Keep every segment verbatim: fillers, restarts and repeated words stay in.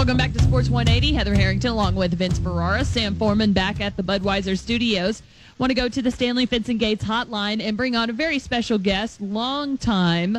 Welcome back to Sports one eighty. Heather Harrington along with Vince Ferrara. Sam Foreman back at the Budweiser Studios. Want to go to the Stanley Fence and Gates hotline and bring on a very special guest, longtime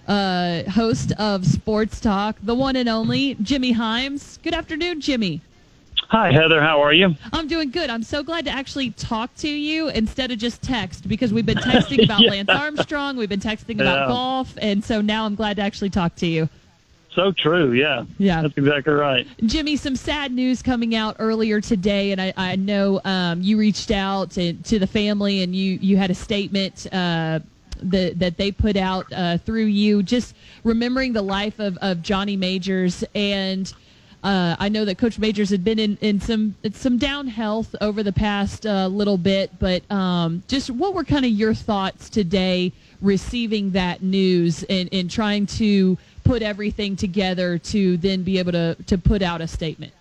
uh, host of Sports Talk, the one and only Jimmy Hyams. Good afternoon, Jimmy. Hi, Heather. How are you? I'm doing good. I'm so glad to actually talk to you instead of just text, because we've been texting about yeah. Lance Armstrong, we've been texting about yeah. golf, and so now I'm glad to actually talk to you. So true, yeah. Yeah. That's exactly right. Jimmy, some sad news coming out earlier today, and I, I know um, you reached out to, to the family, and you, you had a statement uh, that, that they put out uh, through you, just remembering the life of, of Johnny Majors. And uh, I know that Coach Majors had been in, in some some down health over the past uh, little bit, but um, just what were kind of your thoughts today receiving that news and, and trying to put everything together to then be able to, to put out a statement?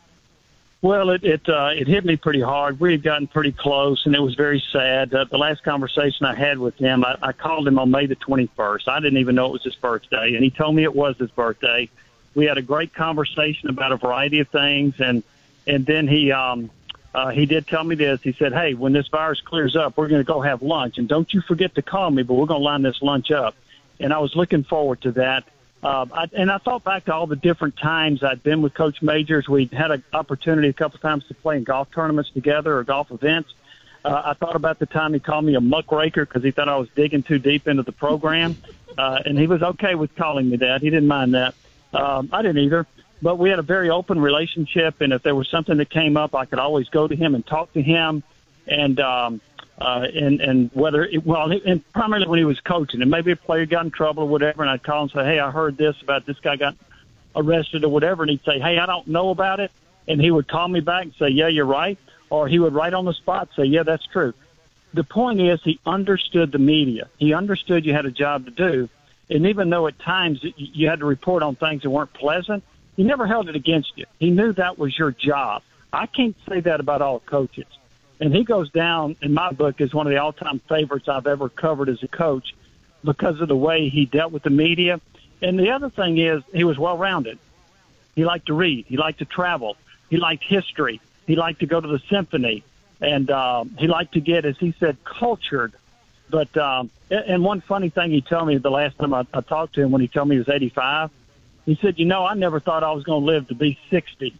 Well, it it, uh, it hit me pretty hard. We had gotten pretty close, and it was very sad. Uh, the last conversation I had with him, I, I called him on May the twenty-first. I didn't even know it was his birthday, and he told me it was his birthday. We had a great conversation about a variety of things, and and then he um, uh, he did tell me this. He said, hey, when this virus clears up, we're going to go have lunch, and don't you forget to call me, but we're going to line this lunch up. And I was looking forward to that. Uh, I, and I thought back to all the different times I'd been with Coach Majors. We'd had an opportunity a couple times to play in golf tournaments together or golf events. Uh, I thought about the time he called me a muckraker because he thought I was digging too deep into the program. Uh, and he was okay with calling me that. He didn't mind that. Um, I didn't either. But we had a very open relationship, and if there was something that came up, I could always go to him and talk to him. And um, uh, and and whether it, well, and primarily when he was coaching, and maybe a player got in trouble or whatever, and I'd call and say, hey, I heard this about this guy got arrested or whatever, and he'd say, hey, I don't know about it, and he would call me back and say, yeah, you're right, or he would right on the spot say, yeah, that's true. The point is, he understood the media. He understood you had a job to do, and even though at times you had to report on things that weren't pleasant, he never held it against you. He knew that was your job. I can't say that about all coaches. And he goes down, in my book, as one of the all-time favorites I've ever covered as a coach because of the way he dealt with the media. And the other thing is he was well-rounded. He liked to read. He liked to travel. He liked history. He liked to go to the symphony. And um, he liked to get, as he said, cultured. But um, and one funny thing he told me the last time I, I talked to him when he told me he was eighty-five, he said, you know, I never thought I was going to live to be sixty.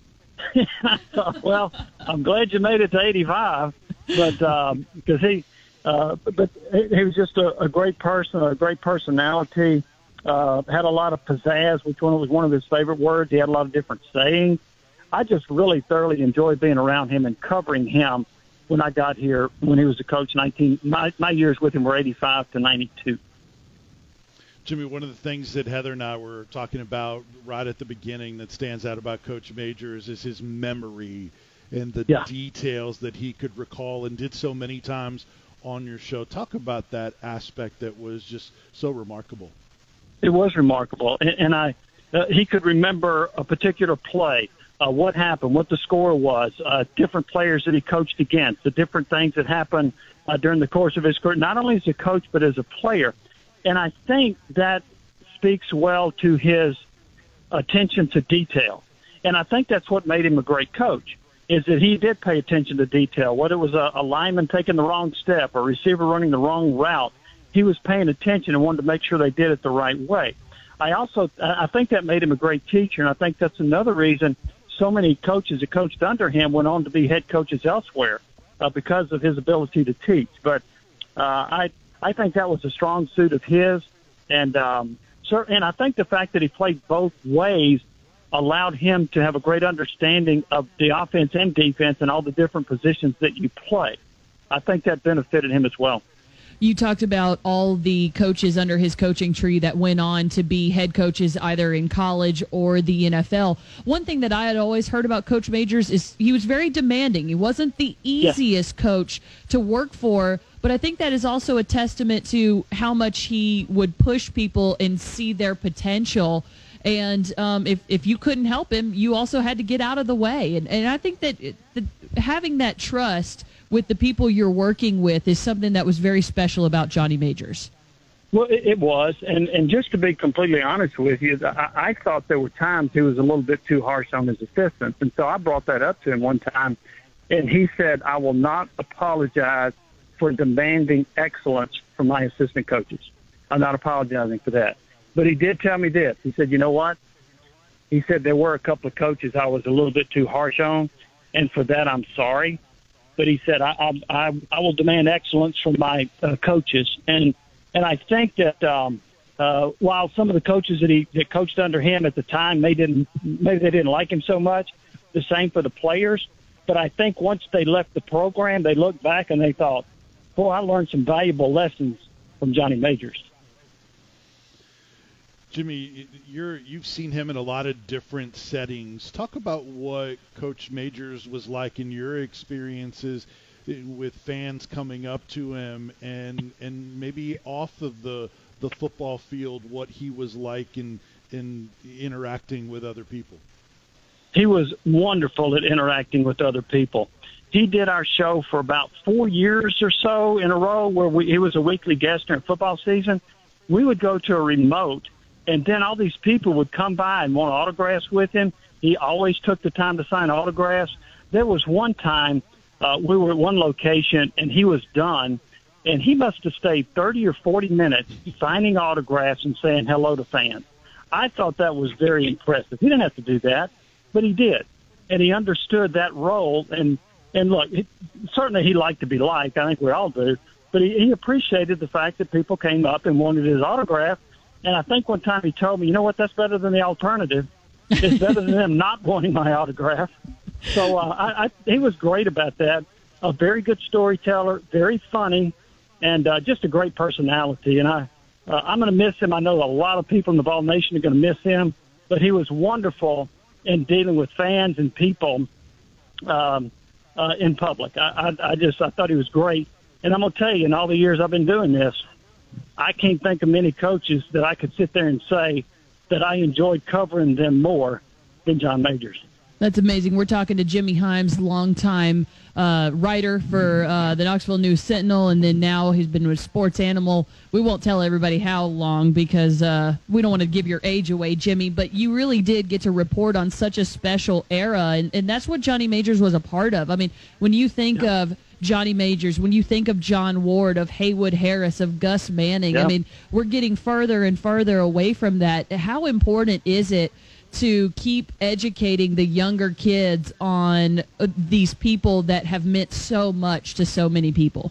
I thought, well, I'm glad you made it to eighty-five, but um, because he, uh, but he was just a, a great person, a great personality. Uh, had a lot of pizzazz, which one was one of his favorite words. He had a lot of different sayings. I just really thoroughly enjoyed being around him and covering him when I got here when he was a coach. Nineteen, my, my years with him were eighty-five to ninety-two. Jimmy, one of the things that Heather and I were talking about right at the beginning that stands out about Coach Majors is his memory and the yeah. details that he could recall and did so many times on your show. Talk about that aspect that was just so remarkable. It was remarkable. And, and I, uh, he could remember a particular play, uh, what happened, what the score was, uh, different players that he coached against, the different things that happened uh, during the course of his career, not only as a coach but as a player. And I think that speaks well to his attention to detail. And I think that's what made him a great coach, is that he did pay attention to detail. Whether it was a, a lineman taking the wrong step or a receiver running the wrong route, he was paying attention and wanted to make sure they did it the right way. I also I think that made him a great teacher, and I think that's another reason so many coaches that coached under him went on to be head coaches elsewhere uh, because of his ability to teach. But uh, I I think that was a strong suit of his, and um, so, and I think the fact that he played both ways allowed him to have a great understanding of the offense and defense and all the different positions that you play. I think that benefited him as well. You talked about all the coaches under his coaching tree that went on to be head coaches either in college or the N F L. One thing that I had always heard about Coach Majors is he was very demanding. He wasn't the easiest yeah. coach to work for, but I think that is also a testament to how much he would push people and see their potential. And um, if, if you couldn't help him, you also had to get out of the way. And, and I think that it, the, having that trust with the people you're working with is something that was very special about Johnny Majors. Well, it, it was, and and just to be completely honest with you, I, I thought there were times he was a little bit too harsh on his assistants, and so I brought that up to him one time, and he said, "I will not apologize for demanding excellence from my assistant coaches. I'm not apologizing for that." But he did tell me this. He said, "You know what?" He said, "There were a couple of coaches I was a little bit too harsh on, and for that I'm sorry." But he said, I, I, I, I will demand excellence from my uh, coaches. And and I think that um, uh, while some of the coaches that he that coached under him at the time, they didn't, maybe they didn't like him so much, the same for the players. But I think once they left the program, they looked back and they thought, boy, I learned some valuable lessons from Johnny Majors. Jimmy, you're, you've seen him in a lot of different settings. Talk about what Coach Majors was like in your experiences with fans coming up to him, and and maybe off of the the football field, what he was like in in interacting with other people. He was wonderful at interacting with other people. He did our show for about four years or so in a row, where we, he was a weekly guest during football season. We would go to a remote, and then all these people would come by and want autographs with him. He always took the time to sign autographs. There was one time uh, we were at one location, and he was done, and he must have stayed thirty or forty minutes signing autographs and saying hello to fans. I thought that was very impressive. He didn't have to do that, but he did, and he understood that role. And, and look, it, certainly he liked to be liked. I think we all do. But he, he appreciated the fact that people came up and wanted his autograph. And I think one time he told me, you know what, that's better than the alternative. It's better than them not wanting my autograph. So uh, I, I, he was great about that. A very good storyteller, very funny, and uh, just a great personality. And I, uh, I'm going to miss him. I know a lot of people in the Vol Nation are going to miss him. But he was wonderful in dealing with fans and people um, uh, in public. I, I, I just I thought he was great. And I'm going to tell you, in all the years I've been doing this, I can't think of many coaches that I could sit there and say that I enjoyed covering them more than John Majors. That's amazing. We're talking to Jimmy Hyams, longtime uh, writer for uh, the Knoxville News Sentinel, and then now he's been with Sports Animal. We won't tell everybody how long because uh, we don't want to give your age away, Jimmy, but you really did get to report on such a special era, and, and that's what Johnny Majors was a part of. I mean, when you think yeah. of Johnny Majors, when you think of John Ward, of Haywood Harris, of Gus Manning, yeah. I mean, we're getting further and further away from that. How important is it to keep educating the younger kids on uh, these people that have meant so much to so many people?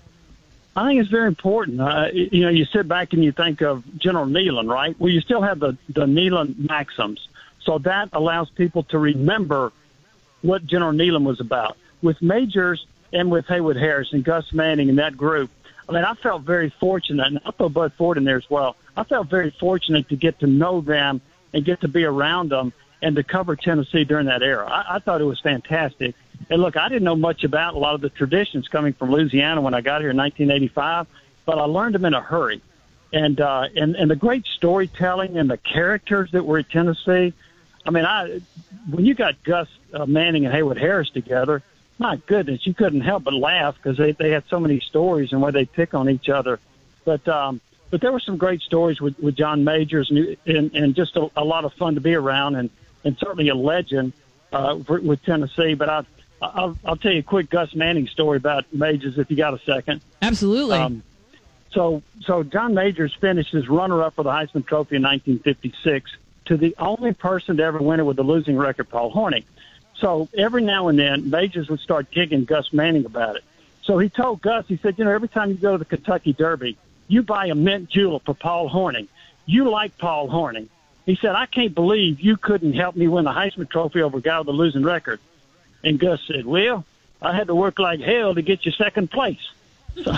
I think it's very important. Uh, you know, you sit back and you think of General Neyland, right? Well, you still have the, the Neyland maxims. So that allows people to remember what General Neyland was about. With Majors and with Haywood Harris and Gus Manning and that group, I mean, I felt very fortunate, and I'll throw Bud Ford in there as well. I felt very fortunate to get to know them and get to be around them and to cover Tennessee during that era. I, I thought it was fantastic. And look, I didn't know much about a lot of the traditions coming from Louisiana when I got here in nineteen eighty-five, but I learned them in a hurry. And uh, and and the great storytelling and the characters that were at Tennessee. I mean, I when you got Gus uh, Manning and Haywood Harris together, my goodness, you couldn't help but laugh because they they had so many stories and where they pick on each other. But um, but there were some great stories with, with John Majors and and, and just a, a lot of fun to be around, and, and certainly a legend uh, for, with Tennessee. But I. I'll, I'll tell you a quick Gus Manning story about Majors if you got a second. Absolutely. Um, so, so John Majors finished as runner-up for the Heisman Trophy in nineteen fifty-six to the only person to ever win it with a losing record, Paul Hornung. So every now and then, Majors would start gigging Gus Manning about it. So he told Gus, he said, you know, every time you go to the Kentucky Derby, you buy a mint julep for Paul Hornung. You like Paul Hornung. He said, I can't believe you couldn't help me win the Heisman Trophy over a guy with a losing record. And Gus said, well, I had to work like hell to get you second place. So,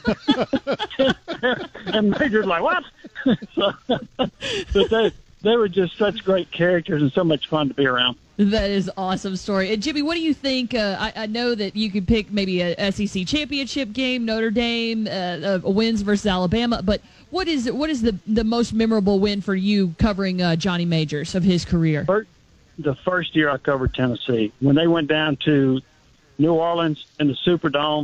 and Major's like, what? so, but they, they were just such great characters and so much fun to be around. That is an awesome story. And Jimmy, what do you think? Uh, I, I know that you could pick maybe a S E C championship game, Notre Dame, uh, uh, wins versus Alabama, but what is what is the, the most memorable win for you covering uh, Johnny Majors of his career? First, the first year I covered Tennessee, when they went down to New Orleans in the Superdome,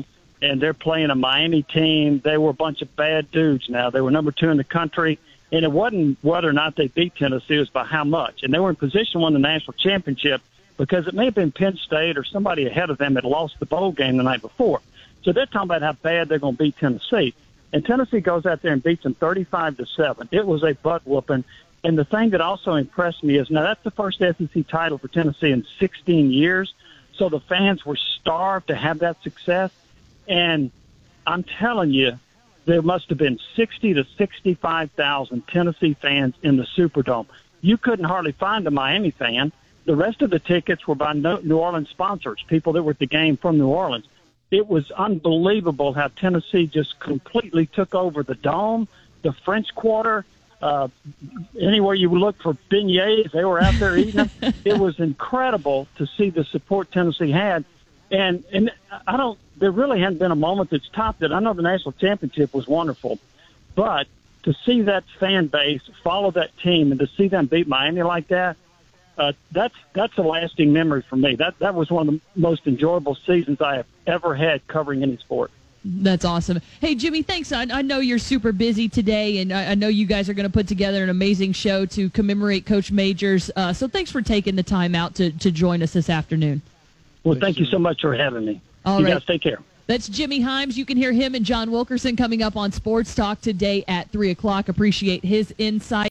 and they're playing a Miami team. They were a bunch of bad dudes now. They were number two in the country, and it wasn't whether or not they beat Tennessee. It was by how much. And they were in position to win the national championship because it may have been Penn State or somebody ahead of them that lost the bowl game the night before. So they're talking about how bad they're going to beat Tennessee. And Tennessee goes out there and beats them thirty-five to seven. It was a butt whooping. And the thing that also impressed me is, now that's the first S E C title for Tennessee in sixteen years. So the fans were starved to have that success. And I'm telling you, there must have been sixty to sixty-five thousand Tennessee fans in the Superdome. You couldn't hardly find a Miami fan. The rest of the tickets were by New Orleans sponsors, people that were at the game from New Orleans. It was unbelievable how Tennessee just completely took over the Dome, the French Quarter. Uh, anywhere you look for beignets, they were out there eating them. It was incredible to see the support Tennessee had. And and I don't, there really hadn't been a moment that's topped it. I know the national championship was wonderful, but to see that fan base follow that team and to see them beat Miami like that, uh, that's that's a lasting memory for me. That that was one of the most enjoyable seasons I have ever had covering any sport. That's awesome. Hey, Jimmy, thanks. I, I know you're super busy today, and I, I know you guys are going to put together an amazing show to commemorate Coach Majors. Uh, so thanks for taking the time out to, to join us this afternoon. Well, thank you so much for having me. All you right. guys take care. That's Jimmy Himes. You can hear him and John Wilkerson coming up on Sports Talk today at three o'clock. Appreciate his insight.